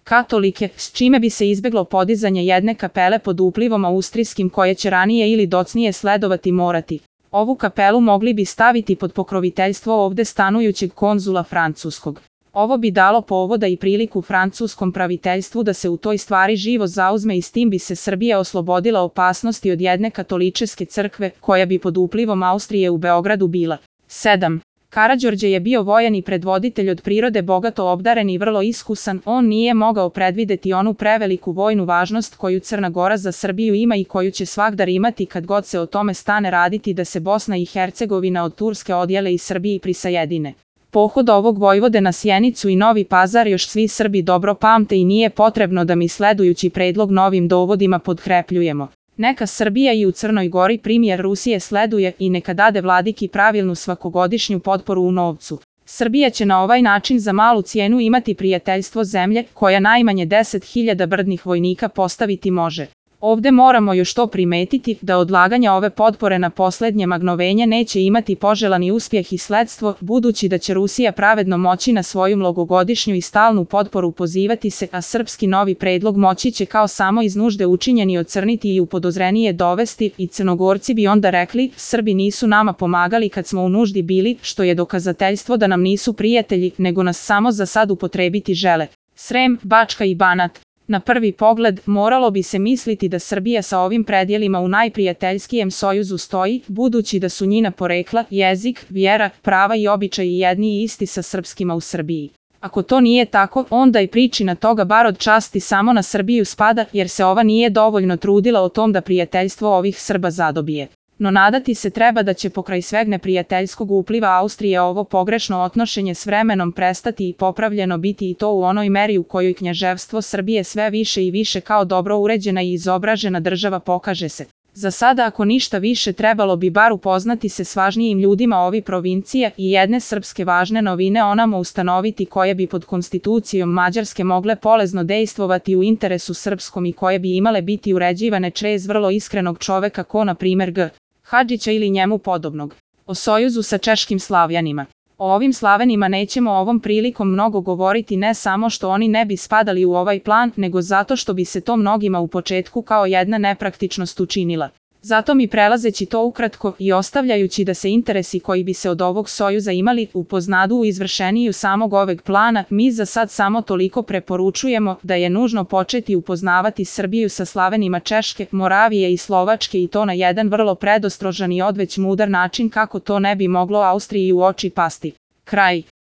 katolike, s čime bi se izbeglo podizanje jedne kapele pod uplivom austrijskim koje će ranije ili docnije sledovati morati. Ovu kapelu mogli bi staviti pod pokroviteljstvo ovde stanujućeg konzula francuskog. Ovo bi dalo povoda i priliku francuskom praviteljstvu da se u toj stvari živo zauzme i s tim bi se Srbija oslobodila opasnosti od jedne katoličke crkve koja bi pod uplivom Austrije u Beogradu bila. 7. Karađorđe je bio vojan i predvoditelj od prirode bogato obdaren i vrlo iskusan, on nije mogao predvideti onu preveliku vojnu važnost koju Crna Gora za Srbiju ima i koju će svagdar imati kad god se o tome stane raditi da se Bosna i Hercegovina od Turske odjele i Srbiji prisajedine. Pohod ovog vojvode na Sjenicu i Novi Pazar još svi Srbi dobro pamte i nije potrebno da mi sledujući predlog novim dovodima podkrepljujemo. Neka Srbija i u Crnoj Gori premijer Rusije sleduje i neka dade vladiki pravilnu svakogodišnju potporu u novcu. Srbija će na ovaj način za malu cijenu imati prijateljstvo zemlje koja najmanje 10.000 brdnih vojnika postaviti može. Ovde moramo još to primetiti da odlaganje ove potpore na poslednje magnovenje neće imati poželani uspjeh i sledstvo, budući da će Rusija pravedno moći na svoju mnogogodišnju i stalnu potporu pozivati se, a srpski novi predlog moći će kao samo iz nužde učinjeni ocrniti i u podozrenije dovesti i Crnogorci bi onda rekli, Srbi nisu nama pomagali kad smo u nuždi bili, što je dokazateljstvo da nam nisu prijatelji, nego nas samo za sad upotrebiti žele. Srem, Bačka i Banat. Na prvi pogled, moralo bi se misliti da Srbija sa ovim predjelima u najprijateljskijem sojuzu stoji, budući da su njina porekla, jezik, vjera, prava i običaji jedni i isti sa srpskima u Srbiji. Ako to nije tako, onda i pričina toga bar od časti samo na Srbiju spada, jer se ova nije dovoljno trudila o tom da prijateljstvo ovih Srba zadobije. No nadati se treba da će pokraj sveg neprijateljskog upliva Austrije ovo pogrešno odnošenje s vremenom prestati i popravljeno biti i to u onoj meri u kojoj knjaževstvo Srbije sve više i više kao dobro uređena i izobražena država pokaže se. Za sada ako ništa više trebalo bi bar upoznati se s važnijim ljudima ovi provincija i jedne srpske važne novine onamo ustanoviti koje bi pod konstitucijom Mađarske mogle polezno dejstvovati u interesu srpskom i koje bi imale biti uređivane čez vrlo iskrenog čoveka ko na primer G. Hadžića ili njemu podobnog. O sojuzu sa češkim Slavljanima. O ovim Slavenima nećemo ovom prilikom mnogo govoriti ne samo što oni ne bi spadali u ovaj plan, nego zato što bi se to mnogima u početku kao jedna nepraktičnost učinila. Zato mi prelazeći to ukratko i ostavljajući da se interesi koji bi se od ovog sojuza imali upoznadu u izvršeniju samog oveg plana, mi za sad samo toliko preporučujemo da je nužno početi upoznavati Srbiju sa Slavenima Češke, Moravije i Slovačke i to na jedan vrlo predostrožan i odveć mudar način kako to ne bi moglo Austriji u oči pasti. Kraj.